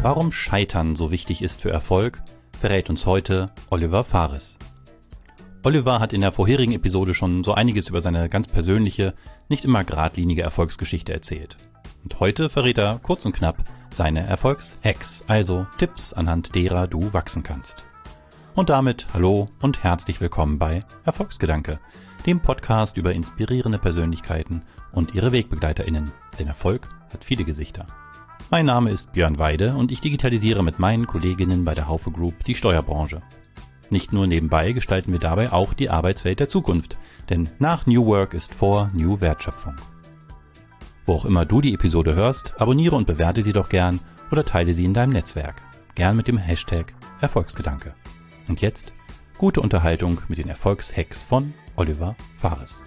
Warum Scheitern so wichtig ist für Erfolg, verrät uns heute Oliver Fares. Oliver hat in der vorherigen Episode schon so einiges über seine ganz persönliche, nicht immer geradlinige Erfolgsgeschichte erzählt. Und heute verrät er kurz und knapp seine Erfolgshacks, also Tipps, anhand derer du wachsen kannst. Und damit hallo und herzlich willkommen bei Erfolgsgedanke, dem Podcast über inspirierende Persönlichkeiten und ihre WegbegleiterInnen, denn Erfolg hat viele Gesichter. Mein Name ist Björn Weide und ich digitalisiere mit meinen Kolleginnen bei der Haufe Group die Steuerbranche. Nicht nur nebenbei gestalten wir dabei auch die Arbeitswelt der Zukunft, denn nach New Work ist vor New Wertschöpfung. Wo auch immer du die Episode hörst, abonniere und bewerte sie doch gern oder teile sie in deinem Netzwerk. Gern mit dem Hashtag Erfolgsgedanke. Und jetzt gute Unterhaltung mit den Erfolgshacks von Oliver Fares.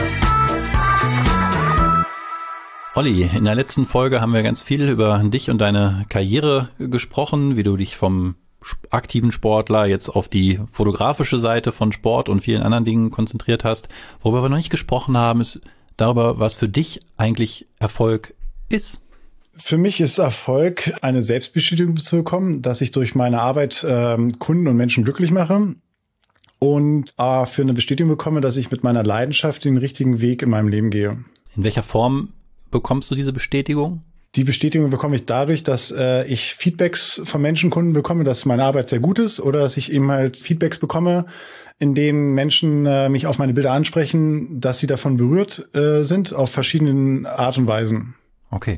Olli, in der letzten Folge haben wir ganz viel über dich und deine Karriere gesprochen, wie du dich vom aktiven Sportler jetzt auf die fotografische Seite von Sport und vielen anderen Dingen konzentriert hast. Worüber wir noch nicht gesprochen haben, ist darüber, was für dich eigentlich Erfolg ist. Für mich ist Erfolg, eine Selbstbestätigung zu bekommen, dass ich durch meine Arbeit Kunden und Menschen glücklich mache und für eine Bestätigung bekomme, dass ich mit meiner Leidenschaft den richtigen Weg in meinem Leben gehe. In welcher Form bekommst du diese Bestätigung? Die Bestätigung bekomme ich dadurch, dass ich Feedbacks von Menschen, Kunden bekomme, dass meine Arbeit sehr gut ist oder dass ich eben halt Feedbacks bekomme, in denen Menschen mich auf meine Bilder ansprechen, dass sie davon berührt sind auf verschiedenen Art und Weisen. Okay.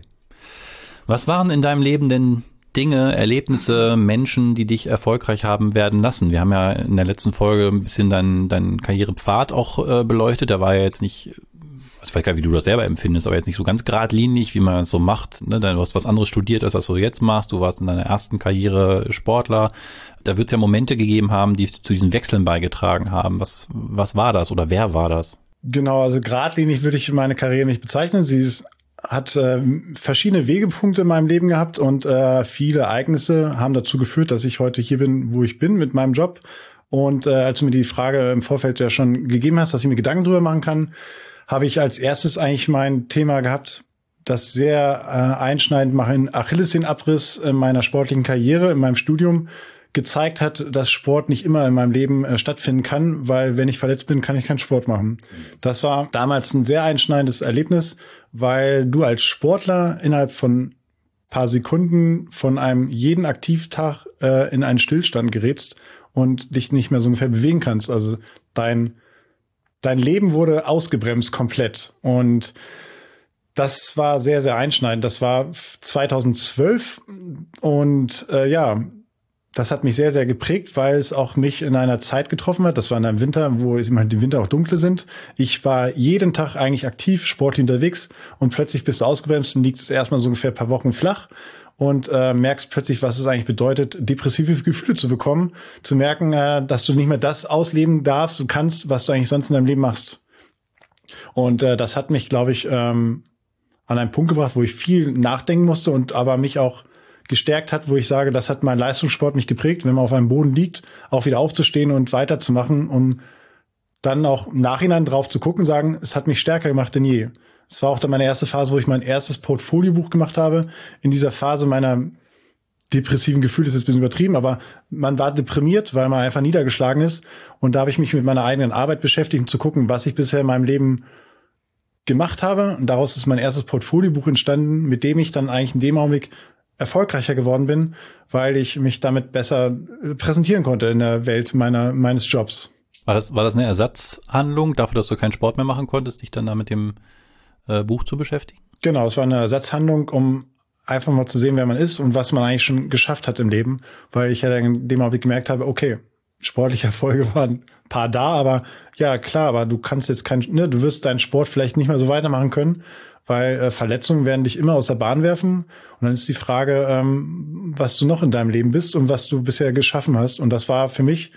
Was waren in deinem Leben denn Dinge, Erlebnisse, Menschen, die dich erfolgreich haben werden lassen? Wir haben ja in der letzten Folge ein bisschen deinen Karrierepfad auch beleuchtet. Der war ja jetzt nicht, ich weiß gar nicht, wie du das selber empfindest, aber jetzt nicht so ganz geradlinig, wie man das so macht. Ne? Du hast was anderes studiert, als was du jetzt machst. Du warst in deiner ersten Karriere Sportler. Da wird es ja Momente gegeben haben, die zu diesen Wechseln beigetragen haben. Was war das oder wer war das? Genau, also geradlinig würde ich meine Karriere nicht bezeichnen. Sie hat verschiedene Wegepunkte in meinem Leben gehabt und viele Ereignisse haben dazu geführt, dass ich heute hier bin, wo ich bin mit meinem Job. Und als du mir die Frage im Vorfeld ja schon gegeben hast, dass ich mir Gedanken drüber machen kann, habe ich als erstes eigentlich mein Thema gehabt, das sehr einschneidend meinen Achillessehnenabriss in meiner sportlichen Karriere, in meinem Studium gezeigt hat, dass Sport nicht immer in meinem Leben stattfinden kann, weil wenn ich verletzt bin, kann ich keinen Sport machen. Das war damals ein sehr einschneidendes Erlebnis, weil du als Sportler innerhalb von paar Sekunden von einem jeden Aktivtag in einen Stillstand gerätst und dich nicht mehr so ungefähr bewegen kannst. Also dein Leben wurde ausgebremst komplett. Und das war sehr, sehr einschneidend. Das war 2012 und das hat mich sehr, sehr geprägt, weil es auch mich in einer Zeit getroffen hat. Das war in einem Winter, wo die Winter auch dunkle sind. Ich war jeden Tag eigentlich aktiv, sportlich unterwegs und plötzlich bist du ausgebremst und liegt es erstmal so ungefähr ein paar Wochen flach und merkst plötzlich, was es eigentlich bedeutet, depressive Gefühle zu bekommen, zu merken, dass du nicht mehr das ausleben darfst und kannst, was du eigentlich sonst in deinem Leben machst. Und das hat mich, glaube ich, an einen Punkt gebracht, wo ich viel nachdenken musste und aber mich auch gestärkt hat, wo ich sage, das hat mein Leistungssport mich geprägt, wenn man auf einem Boden liegt, auch wieder aufzustehen und weiterzumachen, um dann auch im Nachhinein drauf zu gucken, sagen, es hat mich stärker gemacht denn je. Es war auch dann meine erste Phase, wo ich mein erstes Portfoliobuch gemacht habe. In dieser Phase meiner depressiven Gefühle, das ist ein bisschen übertrieben, aber man war deprimiert, weil man einfach niedergeschlagen ist. Und da habe ich mich mit meiner eigenen Arbeit beschäftigt, um zu gucken, was ich bisher in meinem Leben gemacht habe. Und daraus ist mein erstes Portfoliobuch entstanden, mit dem ich dann eigentlich in dem Augenblick erfolgreicher geworden bin, weil ich mich damit besser präsentieren konnte in der Welt meines Jobs. War das eine Ersatzhandlung dafür, dass du keinen Sport mehr machen konntest, dich dann da mit dem Buch zu beschäftigen? Genau, es war eine Ersatzhandlung, um einfach mal zu sehen, wer man ist und was man eigentlich schon geschafft hat im Leben, weil ich ja in dem Augenblick gemerkt habe, okay, sportliche Erfolge waren ein paar da, aber ja, klar, aber du kannst jetzt du wirst deinen Sport vielleicht nicht mehr so weitermachen können, weil Verletzungen werden dich immer aus der Bahn werfen. Und dann ist die Frage, was du noch in deinem Leben bist und was du bisher geschaffen hast. Und das war für mich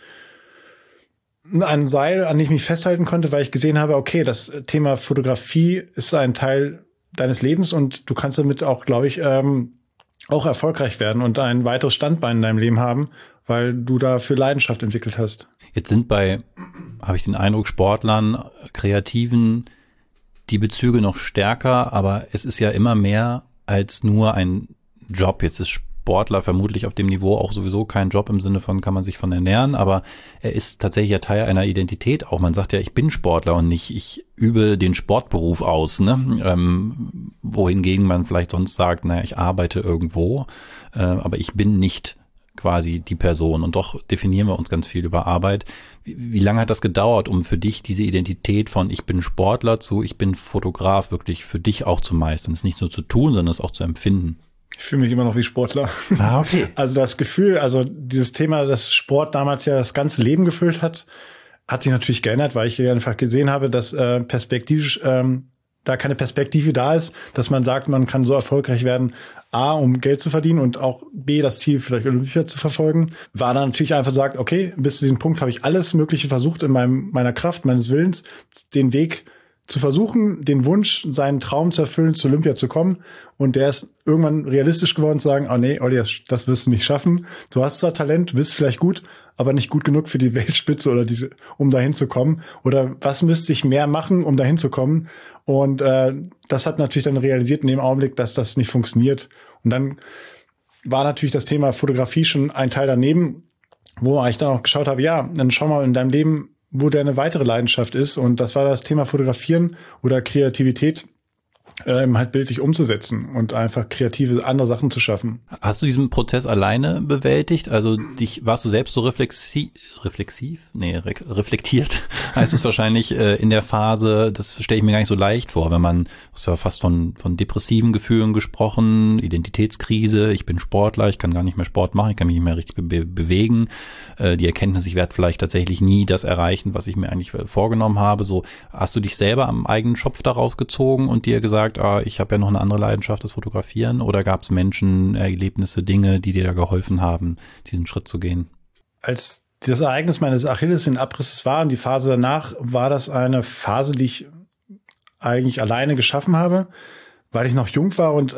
ein Seil, an dem ich mich festhalten konnte, weil ich gesehen habe, okay, das Thema Fotografie ist ein Teil deines Lebens und du kannst damit auch, glaube ich, auch erfolgreich werden und ein weiteres Standbein in deinem Leben haben, weil du dafür Leidenschaft entwickelt hast. Jetzt sind habe ich den Eindruck, Sportlern, Kreativen, die Bezüge noch stärker, aber es ist ja immer mehr als nur ein Job. Jetzt ist Sportler vermutlich auf dem Niveau auch sowieso kein Job im Sinne von, kann man sich von ernähren, aber er ist tatsächlich ja Teil einer Identität auch. Man sagt ja, ich bin Sportler und nicht, ich übe den Sportberuf aus, ne? Wohingegen man vielleicht sonst sagt, naja, ich arbeite irgendwo, aber ich bin nicht quasi die Person. Und doch definieren wir uns ganz viel über Arbeit. Wie lange hat das gedauert, um für dich diese Identität von ich bin Sportler zu ich bin Fotograf wirklich für dich auch zu meistern? Es nicht nur zu tun, sondern es auch zu empfinden. Ich fühle mich immer noch wie Sportler. Ah, okay. Also das Gefühl, also dieses Thema, dass Sport damals ja das ganze Leben gefüllt hat, hat sich natürlich geändert, weil ich einfach gesehen habe, dass perspektivisch da keine Perspektive da ist, dass man sagt, man kann so erfolgreich werden, A, um Geld zu verdienen und auch B, das Ziel vielleicht Olympia zu verfolgen, war dann natürlich einfach sagt, okay, bis zu diesem Punkt habe ich alles Mögliche versucht in meiner Kraft, meines Willens, den Weg zu versuchen, den Wunsch, seinen Traum zu erfüllen, zu Olympia zu kommen. Und der ist irgendwann realistisch geworden, zu sagen, oh nee, Olli, das wirst du nicht schaffen. Du hast zwar Talent, bist vielleicht gut, aber nicht gut genug für die Weltspitze oder um dahin zu kommen. Oder was müsste ich mehr machen, um dahin zu kommen? Und das hat natürlich dann realisiert in dem Augenblick, dass das nicht funktioniert. Und dann war natürlich das Thema Fotografie schon ein Teil daneben, wo ich dann auch geschaut habe, ja, dann schau mal in deinem Leben, wo deine weitere Leidenschaft ist. Und das war das Thema Fotografieren oder Kreativität halt bildlich umzusetzen und einfach kreative andere Sachen zu schaffen. Hast du diesen Prozess alleine bewältigt? Also warst du selbst so reflektiert, heißt es wahrscheinlich in der Phase, das stelle ich mir gar nicht so leicht vor, wenn man, du hast ja fast von depressiven Gefühlen gesprochen, Identitätskrise, ich bin Sportler, ich kann gar nicht mehr Sport machen, ich kann mich nicht mehr richtig bewegen, die Erkenntnis, ich werde vielleicht tatsächlich nie das erreichen, was ich mir eigentlich vorgenommen habe. So, hast du dich selber am eigenen Schopf daraus gezogen und dir gesagt, ich habe ja noch eine andere Leidenschaft, das Fotografieren, oder gab es Menschen, Erlebnisse, Dinge, die dir da geholfen haben, diesen Schritt zu gehen? Als das Ereignis meines Achilles in Abriss war und die Phase danach, war das eine Phase, die ich eigentlich alleine geschaffen habe, weil ich noch jung war und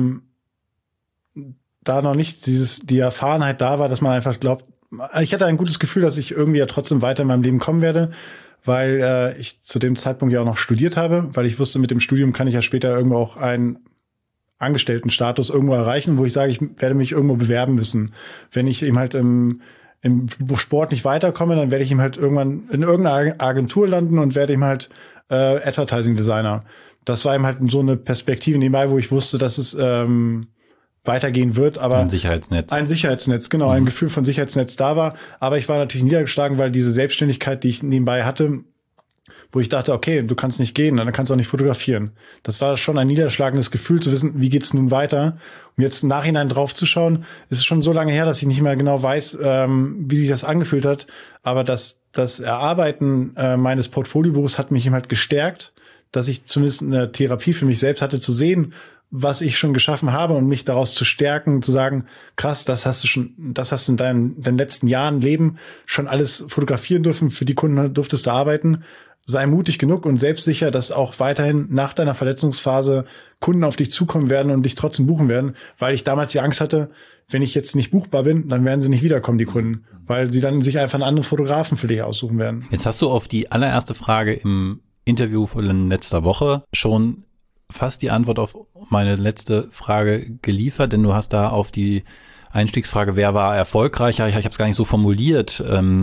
da noch nicht die Erfahrenheit da war, dass man einfach glaubt, ich hatte ein gutes Gefühl, dass ich irgendwie ja trotzdem weiter in meinem Leben kommen werde, weil ich zu dem Zeitpunkt ja auch noch studiert habe, weil ich wusste, mit dem Studium kann ich ja später irgendwo auch einen Angestelltenstatus irgendwo erreichen, wo ich sage, ich werde mich irgendwo bewerben müssen. Wenn ich eben halt im Sport nicht weiterkomme, dann werde ich eben halt irgendwann in irgendeiner Agentur landen und werde eben halt Advertising Designer. Das war eben halt so eine Perspektive nebenbei, wo ich wusste, dass es weitergehen wird, aber ein Sicherheitsnetz, genau, ein Gefühl von Sicherheitsnetz da war, aber ich war natürlich niedergeschlagen, weil diese Selbstständigkeit, die ich nebenbei hatte, wo ich dachte, okay, du kannst nicht gehen, dann kannst du auch nicht fotografieren. Das war schon ein niederschlagendes Gefühl zu wissen, wie geht's nun weiter? Um jetzt im Nachhinein drauf zu schauen, ist es schon so lange her, dass ich nicht mehr genau weiß, wie sich das angefühlt hat, aber das Erarbeiten meines Portfoliobuchs hat mich eben halt gestärkt, dass ich zumindest eine Therapie für mich selbst hatte, zu sehen, was ich schon geschaffen habe und mich daraus zu stärken, zu sagen, krass, das hast du in deinen letzten Jahren Leben schon alles fotografieren dürfen, für die Kunden durftest du arbeiten. Sei mutig genug und selbstsicher, dass auch weiterhin nach deiner Verletzungsphase Kunden auf dich zukommen werden und dich trotzdem buchen werden, weil ich damals die Angst hatte, wenn ich jetzt nicht buchbar bin, dann werden sie nicht wiederkommen, die Kunden, weil sie dann sich einfach einen anderen Fotografen für dich aussuchen werden. Jetzt hast du auf die allererste Frage im Interview von letzter Woche schon fast die Antwort auf meine letzte Frage geliefert, denn du hast da auf die Einstiegsfrage, wer war erfolgreicher? Ich habe es gar nicht so formuliert.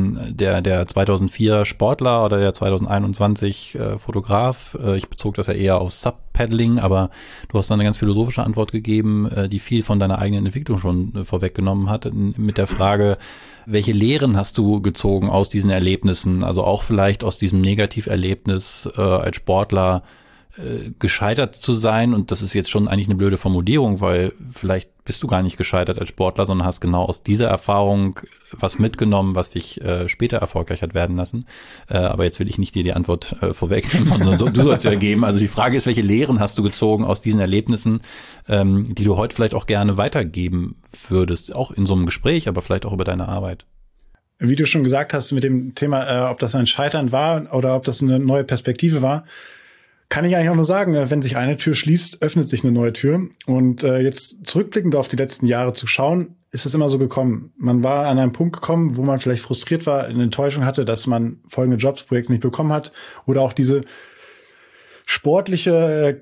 Der 2004 Sportler oder der 2021 Fotograf. Ich bezog das ja eher auf Subpaddling, aber du hast dann eine ganz philosophische Antwort gegeben, die viel von deiner eigenen Entwicklung schon vorweggenommen hat, mit der Frage, welche Lehren hast du gezogen aus diesen Erlebnissen? Also auch vielleicht aus diesem Negativerlebnis als Sportler gescheitert zu sein, und das ist jetzt schon eigentlich eine blöde Formulierung, weil vielleicht bist du gar nicht gescheitert als Sportler, sondern hast genau aus dieser Erfahrung was mitgenommen, was dich später erfolgreich hat werden lassen. Aber jetzt will ich nicht dir die Antwort vorwegnehmen, sondern du sollst ja geben. Also die Frage ist, welche Lehren hast du gezogen aus diesen Erlebnissen, die du heute vielleicht auch gerne weitergeben würdest, auch in so einem Gespräch, aber vielleicht auch über deine Arbeit? Wie du schon gesagt hast mit dem Thema, ob das ein Scheitern war oder ob das eine neue Perspektive war, kann ich eigentlich auch nur sagen, wenn sich eine Tür schließt, öffnet sich eine neue Tür. Und jetzt zurückblickend auf die letzten Jahre zu schauen, ist es immer so gekommen. Man war an einen Punkt gekommen, wo man vielleicht frustriert war, eine Enttäuschung hatte, dass man folgende Jobsprojekte nicht bekommen hat. Oder auch diese sportliche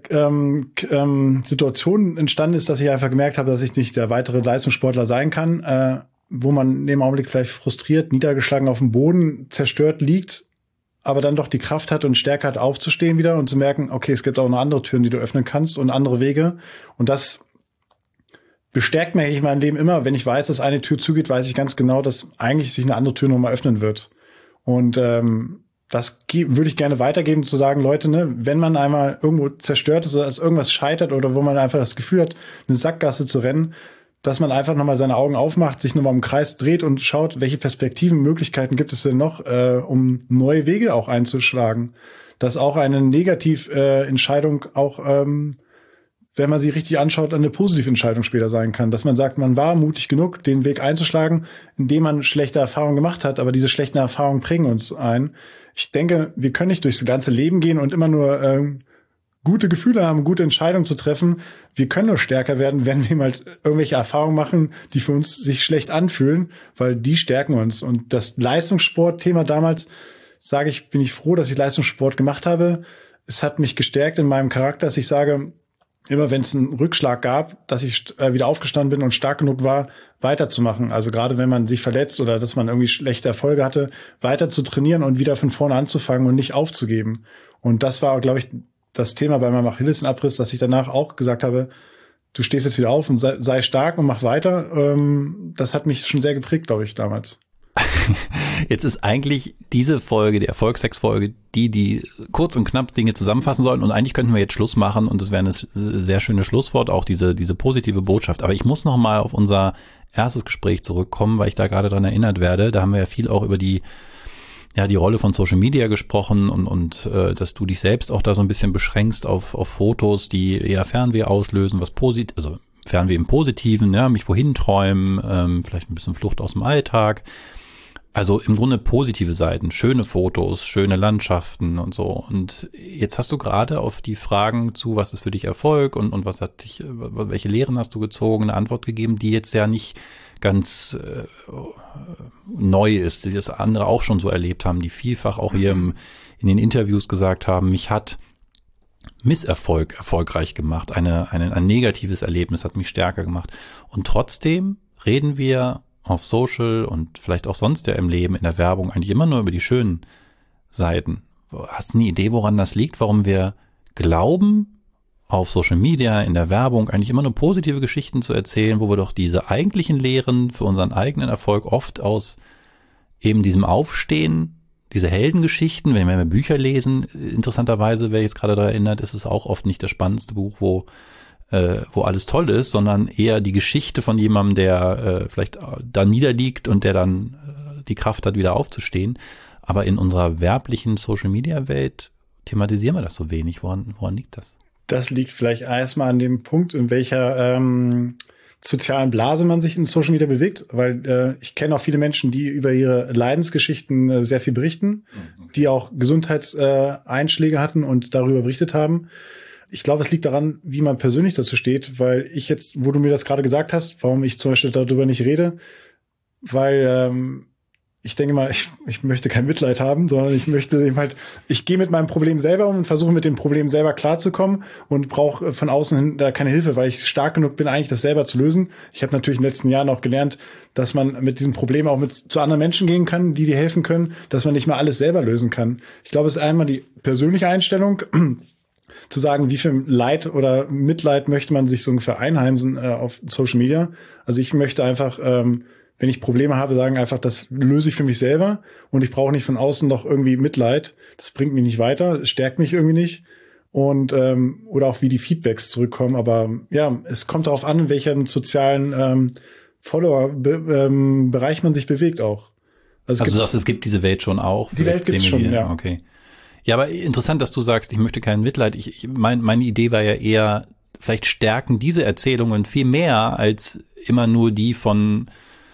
Situation entstanden ist, dass ich einfach gemerkt habe, dass ich nicht der weitere Leistungssportler sein kann, wo man in dem Augenblick vielleicht frustriert, niedergeschlagen auf dem Boden, zerstört liegt, aber dann doch die Kraft hat und Stärke hat, aufzustehen wieder und zu merken, okay, es gibt auch noch andere Türen, die du öffnen kannst und andere Wege. Und das bestärkt mir eigentlich mein Leben immer. Wenn ich weiß, dass eine Tür zugeht, weiß ich ganz genau, dass eigentlich sich eine andere Tür nochmal öffnen wird. Und das würde ich gerne weitergeben, zu sagen, Leute, ne, wenn man einmal irgendwo zerstört ist, dass irgendwas scheitert oder wo man einfach das Gefühl hat, eine Sackgasse zu rennen, dass man einfach nochmal seine Augen aufmacht, sich nochmal im Kreis dreht und schaut, welche Perspektiven, Möglichkeiten gibt es denn noch, um neue Wege auch einzuschlagen. Dass auch eine Negativentscheidung auch, wenn man sie richtig anschaut, eine positive Entscheidung später sein kann. Dass man sagt, man war mutig genug, den Weg einzuschlagen, indem man schlechte Erfahrungen gemacht hat, aber diese schlechten Erfahrungen prägen uns ein. Ich denke, wir können nicht durchs ganze Leben gehen und immer nur gute Gefühle haben, gute Entscheidungen zu treffen. Wir können nur stärker werden, wenn wir halt irgendwelche Erfahrungen machen, die für uns sich schlecht anfühlen, weil die stärken uns. Und das Leistungssport-Thema damals, sage ich, bin ich froh, dass ich Leistungssport gemacht habe. Es hat mich gestärkt in meinem Charakter, dass ich sage, immer wenn es einen Rückschlag gab, dass ich wieder aufgestanden bin und stark genug war, weiterzumachen. Also gerade wenn man sich verletzt oder dass man irgendwie schlechte Erfolge hatte, weiter zu trainieren und wieder von vorne anzufangen und nicht aufzugeben. Und das war, glaube ich, das Thema bei meinem Achillesenabriss, dass ich danach auch gesagt habe, du stehst jetzt wieder auf und sei stark und mach weiter. Das hat mich schon sehr geprägt, glaube ich, damals. Jetzt ist eigentlich diese Folge, die Erfolgsex-Folge, die kurz und knapp Dinge zusammenfassen sollen. Und eigentlich könnten wir jetzt Schluss machen und das wäre ein sehr schönes Schlusswort, auch diese positive Botschaft. Aber ich muss noch mal auf unser erstes Gespräch zurückkommen, weil ich da gerade dran erinnert werde. Da haben wir ja viel auch über die Rolle von Social Media gesprochen und dass du dich selbst auch da so ein bisschen beschränkst auf Fotos, die eher Fernweh auslösen, also Fernweh im Positiven, ja, mich wohin träumen, vielleicht ein bisschen Flucht aus dem Alltag. Also im Grunde positive Seiten, schöne Fotos, schöne Landschaften und so. Und jetzt hast du gerade auf die Fragen zu, was ist für dich Erfolg und welche Lehren hast du gezogen, eine Antwort gegeben, die jetzt ja nicht ganz neu ist, die das andere auch schon so erlebt haben, die vielfach auch hier in den Interviews gesagt haben, mich hat Misserfolg erfolgreich gemacht, ein negatives Erlebnis hat mich stärker gemacht. Und trotzdem reden wir auf Social und vielleicht auch sonst ja im Leben, in der Werbung eigentlich immer nur über die schönen Seiten. Hast du eine Idee, woran das liegt, warum wir glauben, auf Social Media, in der Werbung eigentlich immer nur positive Geschichten zu erzählen, wo wir doch diese eigentlichen Lehren für unseren eigenen Erfolg oft aus eben diesem Aufstehen, diese Heldengeschichten, wenn wir Bücher lesen, interessanterweise, wer jetzt gerade daran erinnert, ist es auch oft nicht das spannendste Buch, wo alles toll ist, sondern eher die Geschichte von jemandem, der vielleicht da niederliegt und der dann die Kraft hat, wieder aufzustehen. Aber in unserer werblichen Social-Media-Welt thematisieren wir das so wenig. Woran liegt das? Das liegt vielleicht erstmal an dem Punkt, in welcher sozialen Blase man sich in Social Media bewegt, weil ich kenne auch viele Menschen, die über ihre Leidensgeschichten sehr viel berichten, die auch Gesundheitseinschläge hatten und darüber berichtet haben. Ich glaube, es liegt daran, wie man persönlich dazu steht, weil ich jetzt, wo du mir das gerade gesagt hast, warum ich zum Beispiel darüber nicht rede, weil ich denke mal, ich möchte kein Mitleid haben, sondern ich möchte eben halt, ich gehe mit meinem Problem selber um und versuche mit dem Problem selber klarzukommen und brauche von außen hin da keine Hilfe, weil ich stark genug bin, eigentlich das selber zu lösen. Ich habe natürlich in den letzten Jahren auch gelernt, dass man mit diesem Problem auch zu anderen Menschen gehen kann, die dir helfen können, dass man nicht mal alles selber lösen kann. Ich glaube, es ist einmal die persönliche Einstellung, zu sagen, wie viel Leid oder Mitleid möchte man sich so ungefähr einheimsen auf Social Media. Also ich möchte einfach, wenn ich Probleme habe, sagen einfach, das löse ich für mich selber und ich brauche nicht von außen noch irgendwie Mitleid. Das bringt mich nicht weiter, es stärkt mich irgendwie nicht. Und oder auch wie die Feedbacks zurückkommen. Aber ja, es kommt darauf an, in welchem sozialen Follower-Bereich man sich bewegt auch. Also es gibt diese Welt schon auch. Die Welt gibt's schon, ja. Okay. Ja, aber interessant, dass du sagst, ich möchte kein Mitleid. Meine Idee war ja eher, vielleicht stärken diese Erzählungen viel mehr als immer nur die von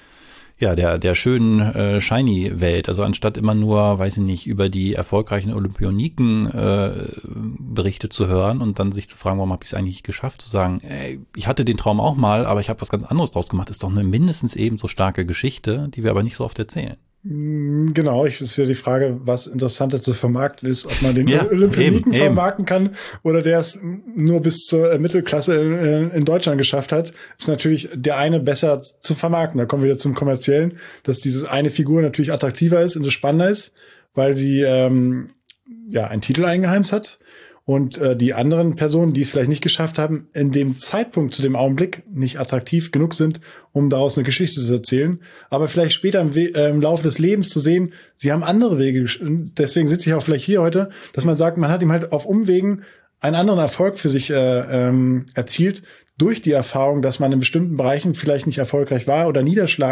der schönen Shiny-Welt. Also anstatt immer nur, weiß ich nicht, über die erfolgreichen Olympioniken Berichte zu hören und dann sich zu fragen, warum habe ich es eigentlich geschafft, zu sagen, ey, ich hatte den Traum auch mal, aber ich habe was ganz anderes draus gemacht. Ist doch eine mindestens ebenso starke Geschichte, die wir aber nicht so oft erzählen. Genau, ist ja die Frage, was interessanter zu vermarkten ist, ob man den Olympioniken vermarkten kann oder der es nur bis zur Mittelklasse in Deutschland geschafft hat, ist natürlich der eine besser zu vermarkten. Da kommen wir wieder zum Kommerziellen, dass diese eine Figur natürlich attraktiver ist und so spannender ist, weil sie einen Titel eingeheimst hat. Und die anderen Personen, die es vielleicht nicht geschafft haben, in dem Zeitpunkt, zu dem Augenblick nicht attraktiv genug sind, um daraus eine Geschichte zu erzählen. Aber vielleicht später im Laufe des Lebens zu sehen, sie haben andere Wege. Deswegen sitze ich auch vielleicht hier heute, dass man sagt, man hat ihm halt auf Umwegen einen anderen Erfolg für sich erzielt, durch die Erfahrung, dass man in bestimmten Bereichen vielleicht nicht erfolgreich war oder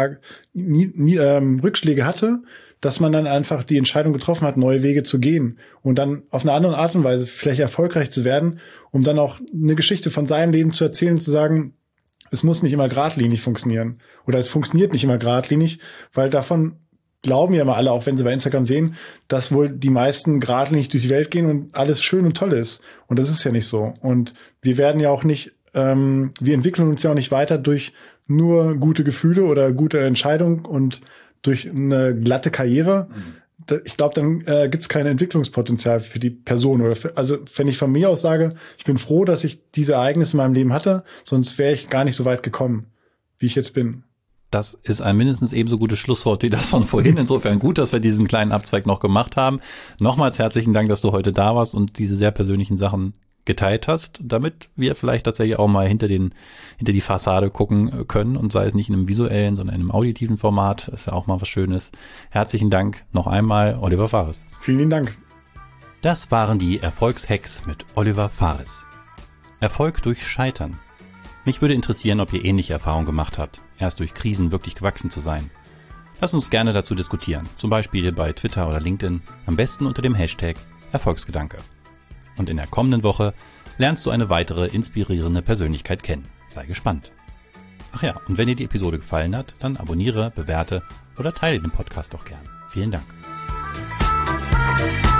Rückschläge hatte, dass man dann einfach die Entscheidung getroffen hat, neue Wege zu gehen und dann auf eine andere Art und Weise vielleicht erfolgreich zu werden, um dann auch eine Geschichte von seinem Leben zu erzählen und zu sagen, es muss nicht immer geradlinig funktionieren oder es funktioniert nicht immer geradlinig, weil davon glauben ja immer alle, auch wenn sie bei Instagram sehen, dass wohl die meisten geradlinig durch die Welt gehen und alles schön und toll ist. Und das ist ja nicht so. Und wir werden ja auch nicht, wir entwickeln uns ja auch nicht weiter durch nur gute Gefühle oder gute Entscheidungen und durch eine glatte Karriere. Ich glaube, dann gibt es kein Entwicklungspotenzial für die Person. Also wenn ich von mir aus sage, ich bin froh, dass ich diese Ereignisse in meinem Leben hatte, sonst wäre ich gar nicht so weit gekommen, wie ich jetzt bin. Das ist ein mindestens ebenso gutes Schlusswort wie das von vorhin. Insofern gut, dass wir diesen kleinen Abzweig noch gemacht haben. Nochmals herzlichen Dank, dass du heute da warst und diese sehr persönlichen Sachen geteilt hast, damit wir vielleicht tatsächlich auch mal hinter die Fassade gucken können und sei es nicht in einem visuellen, sondern in einem auditiven Format. Ist ja auch mal was Schönes. Herzlichen Dank noch einmal, Oliver Fares. Vielen Dank. Das waren die Erfolgshacks mit Oliver Fares. Erfolg durch Scheitern. Mich würde interessieren, ob ihr ähnliche Erfahrungen gemacht habt, erst durch Krisen wirklich gewachsen zu sein. Lasst uns gerne dazu diskutieren, zum Beispiel bei Twitter oder LinkedIn, am besten unter dem Hashtag Erfolgsgedanke. Und in der kommenden Woche lernst du eine weitere inspirierende Persönlichkeit kennen. Sei gespannt. Ach ja, und wenn dir die Episode gefallen hat, dann abonniere, bewerte oder teile den Podcast doch gern. Vielen Dank.